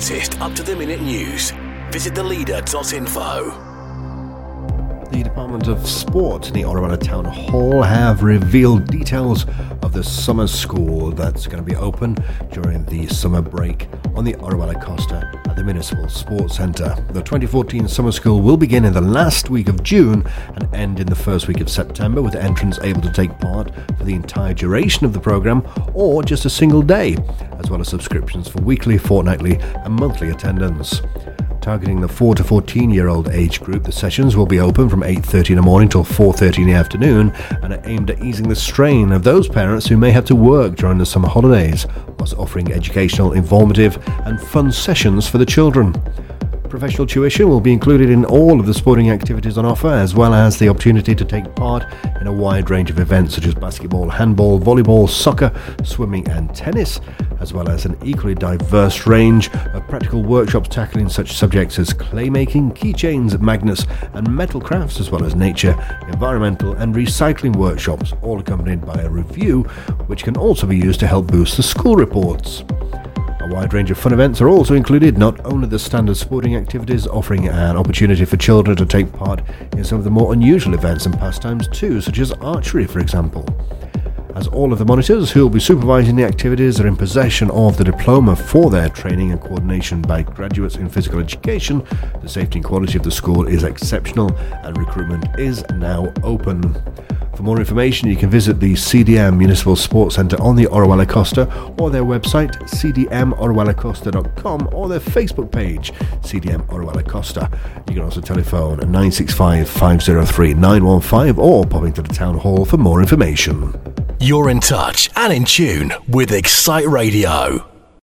latest up-to-the-minute news. Visit theleader.info. The Department of Sport in the Orawalla Town Hall have revealed details of the summer school that's going to be open during the summer break on the Orawalla Costa at the Municipal Sports Centre. The 2014 summer school will begin in the last week of June and end in the first week of September, with entrants able to take part for the entire duration of the programme or just a single day, as well as subscriptions for weekly, fortnightly and monthly attendance. Targeting the 4 to 14-year-old age group, the sessions will be open from 8:30 in the morning till 4:30 in the afternoon and are aimed at easing the strain of those parents who may have to work during the summer holidays, whilst offering educational, informative and fun sessions for the children. Professional tuition will be included in all of the sporting activities on offer, as well as the opportunity to take part in a wide range of events such as basketball, handball, volleyball, soccer, swimming and tennis, as well as an equally diverse range of practical workshops tackling such subjects as clay making, keychains, magnets and metal crafts, as well as nature, environmental and recycling workshops, all accompanied by a review which can also be used to help boost the school reports. A wide range of fun events are also included, not only the standard sporting activities, offering an opportunity for children to take part in some of the more unusual events and pastimes too, such as archery, for example. As all of the monitors who will be supervising the activities are in possession of the diploma for their training and coordination by graduates in physical education, the safety and quality of the school is exceptional and recruitment is now open. For more information, you can visit the CDM Municipal Sports Centre on the Orawalla Costa, or their website cdmorawallacosta.com, or their Facebook page CDM Orawalla Costa. You can also telephone 965 503 915 or pop into the Town Hall for more information. You're in touch and in tune with Excite Radio.